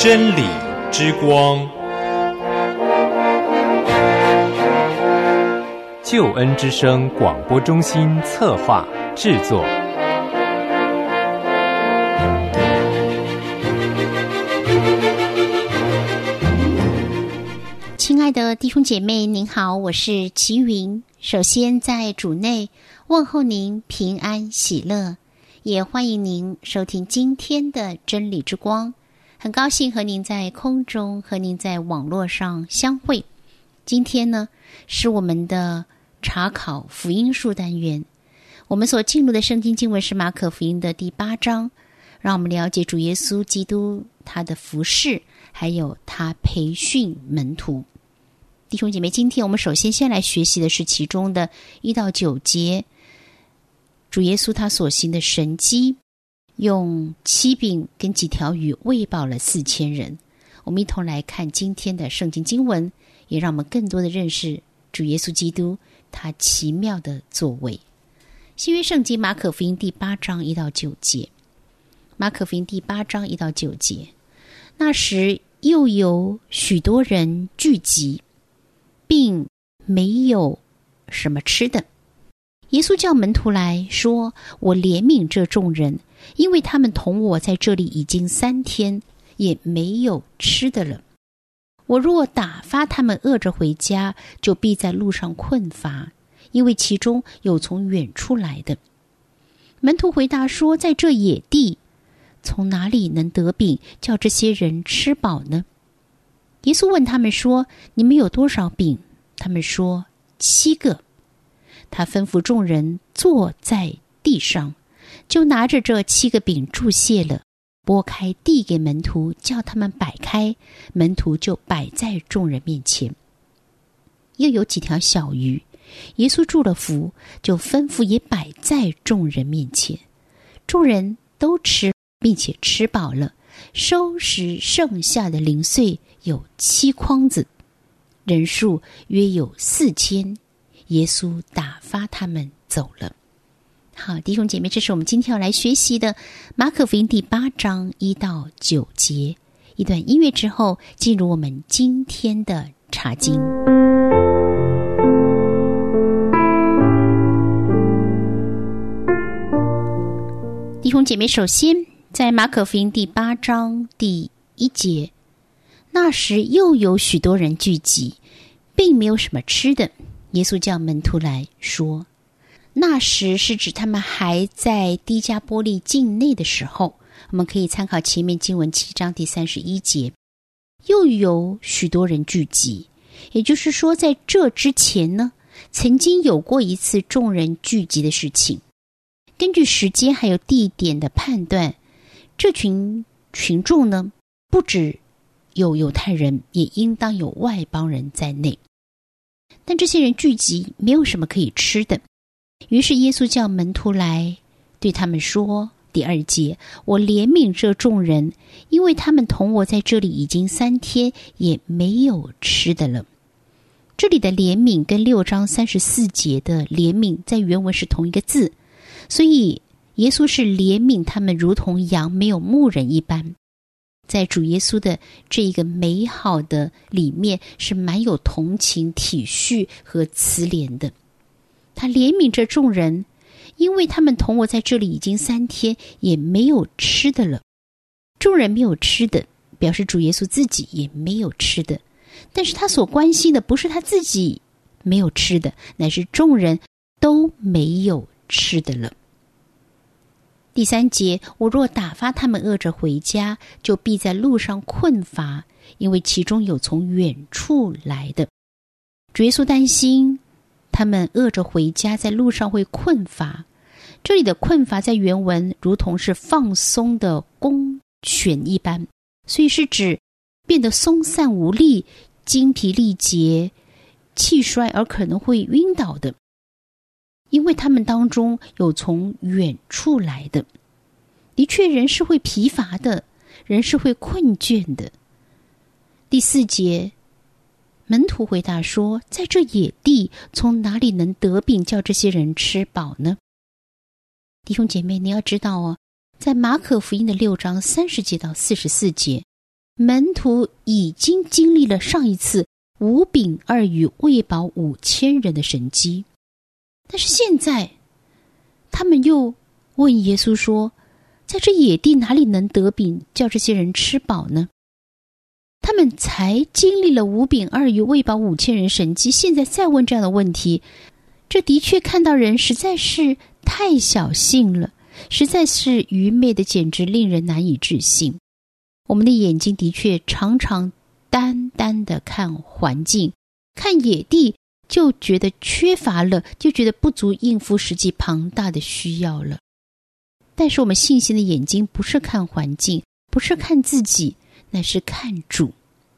真理之光，救恩之声广播中心策划制作。 亲爱的弟兄姐妹，您好，我是齐云。首先在主内问候您平安喜乐，也欢迎您收听今天的真理之光。很高兴和您在空中和您在网络上相会。今天呢是我们的查考福音书单元，我们所进入的圣经经文是马可福音的第8章，让我们了解主耶稣基督他的服事，还有他培训门徒。弟兄姐妹，今天我们首先来学习的是其中的1到9节，主耶稣他所行的神迹，用7饼跟几条鱼喂饱了4000人。我们一同来看今天的圣经经文，也让我们更多的认识主耶稣基督他奇妙的作为。新约圣经马可福音第8章1到9节，马可福音第8章1到9节，那时又有许多人聚集，并没有什么吃的。耶稣叫门徒来说，我怜悯这众人，因为他们同我在这里已经3天，也没有吃的了。我若打发他们饿着回家，就必在路上困乏，因为其中有从远处来的。门徒回答说，在这野地，从哪里能得饼叫这些人吃饱呢？耶稣问他们说，你们有多少饼？他们说7个。他吩咐众人坐在地上，就拿着这7个饼祝谢了，拨开递给门徒，叫他们摆开，门徒就摆在众人面前。又有几条小鱼，耶稣祝了福，就吩咐也摆在众人面前。众人都吃，并且吃饱了，收拾剩下的零碎有7筐子，人数约有4000。耶稣打发他们走了。好，弟兄姐妹，这是我们今天要来学习的马可福音第8章1到9节。一段音乐之后，进入我们今天的查经。弟兄姐妹，首先在马可福音第8章第1节，那时又有许多人聚集，并没有什么吃的。耶稣叫门徒来说，那时是指他们还在低加波利境内的时候。我们可以参考前面经文7章第31节，又有许多人聚集，也就是说在这之前呢，曾经有过一次众人聚集的事情。根据时间还有地点的判断，这群众呢，不只有犹太人，也应当有外邦人在内。但这些人聚集，没有什么可以吃的。于是耶稣叫门徒来，对他们说，第2节，我怜悯这众人，因为他们同我在这里已经3天，也没有吃的了。这里的怜悯跟6章34节的怜悯在原文是同一个字，所以耶稣是怜悯他们如同羊没有牧人一般。在主耶稣的这一个美好的里面，是蛮有同情、体恤和慈怜的。他怜悯着众人，因为他们同我在这里已经3天，也没有吃的了。众人没有吃的，表示主耶稣自己也没有吃的。但是他所关心的不是他自己没有吃的，乃是众人都没有吃的了。第3节，我若打发他们饿着回家，就必在路上困乏，因为其中有从远处来的。主耶稣担心他们饿着回家，在路上会困乏。这里的困乏在原文如同是放松的公犬一般，所以是指变得松散无力、精疲力竭、气衰而可能会晕倒的。因为他们当中有从远处来的。的确，人是会疲乏的，人是会困倦的。第4节，门徒回答说，在这野地，从哪里能得饼叫这些人吃饱呢？弟兄姐妹，你要知道哦，在马可福音的6章30节到44节， 门徒已经经历了上一次5饼2鱼喂饱5000人的神迹，但是现在他们又问耶稣说，在这野地哪里能得饼叫这些人吃饱呢？他们才经历了5饼2鱼喂饱5000人神迹，现在再问这样的问题，这的确看到人实在是太小信了，实在是愚昧的，简直令人难以置信。我们的眼睛的确常常单单的看环境，看野地就觉得缺乏了，就觉得不足应付实际庞大的需要了。但是我们信心的眼睛不是看环境，不是看自己，乃是看主。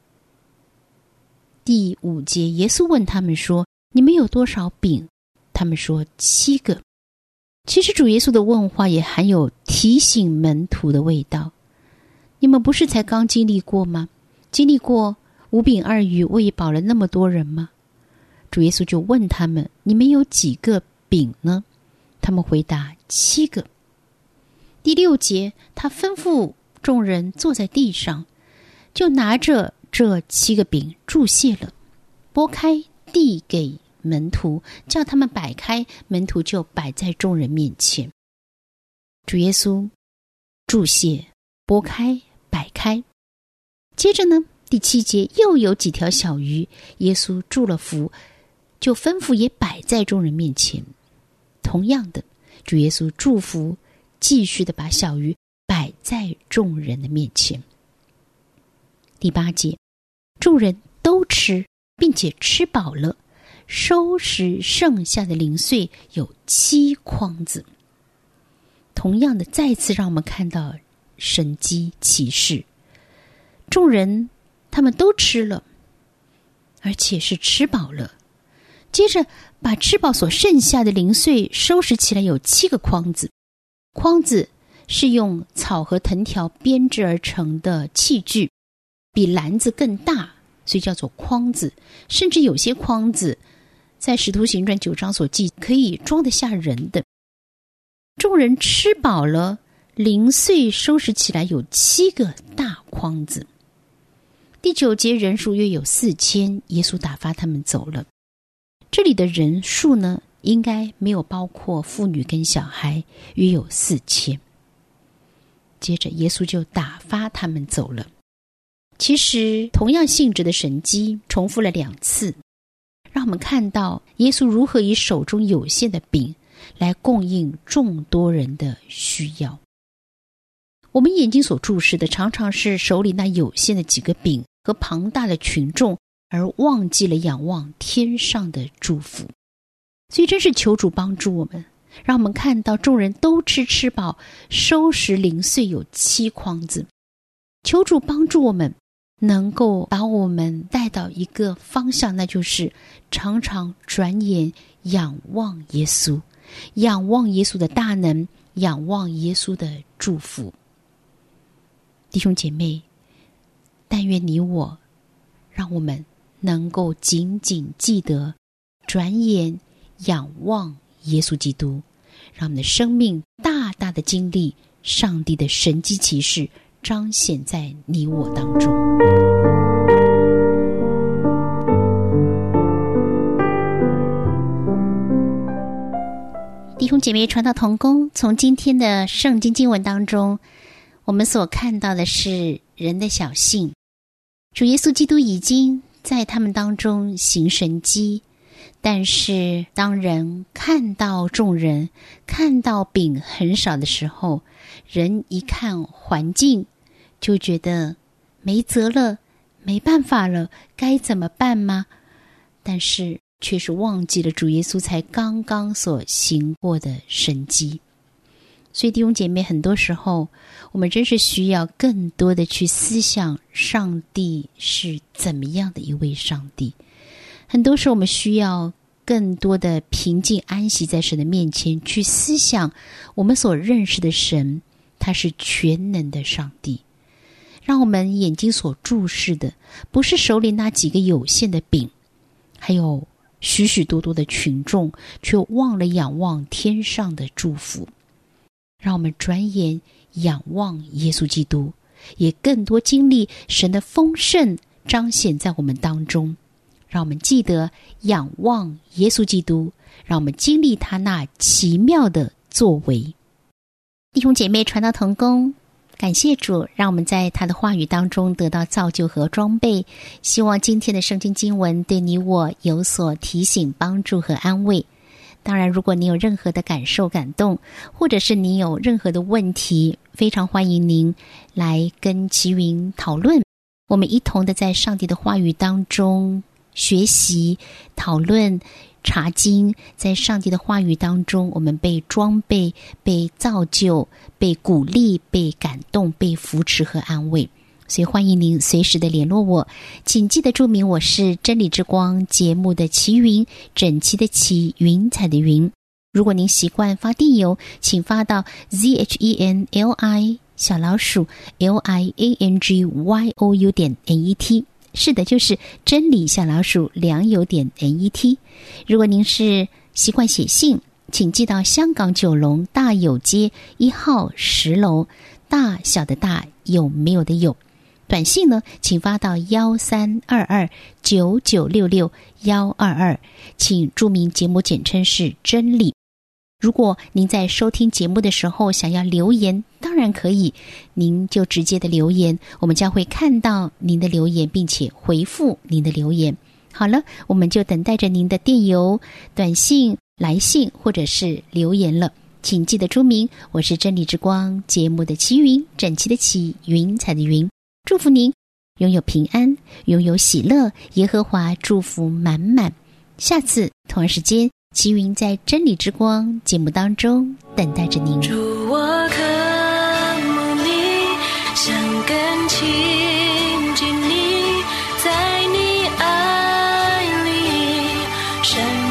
第5节，耶稣问他们说，你们有多少饼？他们说7个。其实主耶稣的问话也含有提醒门徒的味道。你们不是才刚经历过吗？经历过5饼2鱼喂饱了那么多人吗？主耶稣就问他们，你们有几个饼呢？他们回答7个。第6节，他吩咐众人坐在地上，就拿着这7个饼祝谢了，拨开递给门徒，叫他们摆开，门徒就摆在众人面前。主耶稣祝谢，拨开，摆开。接着呢，第7节又有几条小鱼，耶稣祝了福，就吩咐也摆在众人面前。同样的，主耶稣祝福，继续的把小鱼摆在众人的面前。第8节，众人都吃，并且吃饱了，收拾剩下的零碎有7筐子。同样的，再次让我们看到神迹奇事。众人他们都吃了，而且是吃饱了。接着把吃饱所剩下的零碎收拾起来有7个筐子。筐子是用草和藤条编制而成的器具，比篮子更大，所以叫做筐子。甚至有些筐子在使徒行传9章所记，可以装得下人的。众人吃饱了，零碎收拾起来有7个大筐子。第9节，人数约有4000，耶稣打发他们走了。这里的人数呢，应该没有包括妇女跟小孩，约有4000。接着耶稣就打发他们走了。其实同样性质的神迹重复了2次，让我们看到耶稣如何以手中有限的饼来供应众多人的需要。我们眼睛所注视的常常是手里那有限的几个饼和庞大的群众，而忘记了仰望天上的祝福。所以真是求主帮助我们，让我们看到众人都吃饱，收拾零碎有7筐子。求主帮助我们，能够把我们带到一个方向，那就是常常转眼仰望耶稣，仰望耶稣的大能，仰望耶稣的祝福。弟兄姐妹，但愿你我，让我们能够紧紧记得转眼仰望耶稣基督，让我们的生命大大的经历上帝的神迹奇事，彰显在你我当中。弟兄姐妹，传道同工，从今天的圣经经文当中，我们所看到的是人的小信。主耶稣基督已经在他们当中行神迹，但是当人看到众人，看到饼很少的时候，人一看环境就觉得没辙了，没办法了，该怎么办吗？但是却是忘记了主耶稣才刚刚所行过的神迹。所以弟兄姐妹，很多时候我们真是需要更多的去思想上帝是怎么样的一位上帝。很多时候我们需要更多的平静安息在神的面前，去思想我们所认识的神，他是全能的上帝。让我们眼睛所注视的不是手里那几个有限的饼，还有许许多多的群众，却忘了仰望天上的祝福。让我们转眼仰望耶稣基督， 也更多经历神的丰盛彰显在我们当中。让我们记得仰望耶稣基督，让我们经历他那奇妙的作为。弟兄姐妹，传道同工，感谢主，让我们在他的话语当中得到造就和装备。希望今天的圣经经文对你我有所提醒、帮助和安慰。当然，如果你有任何的感受、感动，或者是你有任何的问题，非常欢迎您来跟齐云讨论。我们一同的在上帝的话语当中学习、讨论、查经，在上帝的话语当中，我们被装备、被造就、被鼓励、被感动、被扶持和安慰。所以欢迎您随时的联络我，请记得注明我是真理之光节目的齐云，整齐的齐，云彩的云。如果您习惯发电邮，请发到 ZHENLI_LIANGYOU.net。是的，就是真理良友.net。如果您是习惯写信，请寄到香港九龙大有街1号10楼，大小的大，有没有的有。短信呢，请发到132299662122，请注明节目简称是真理。如果您在收听节目的时候想要留言，当然可以，您就直接的留言，我们将会看到您的留言，并且回复您的留言。好了，我们就等待着您的电邮、短信、来信或者是留言了。请记得注明我是真理之光节目的齐云，整齐的齐，云彩的云。祝福您拥有平安，拥有喜乐，耶和华祝福满满。下次同样时间，齐云在真理之光节目当中等待着您。 主，我渴慕你，想更亲近你，在你爱里深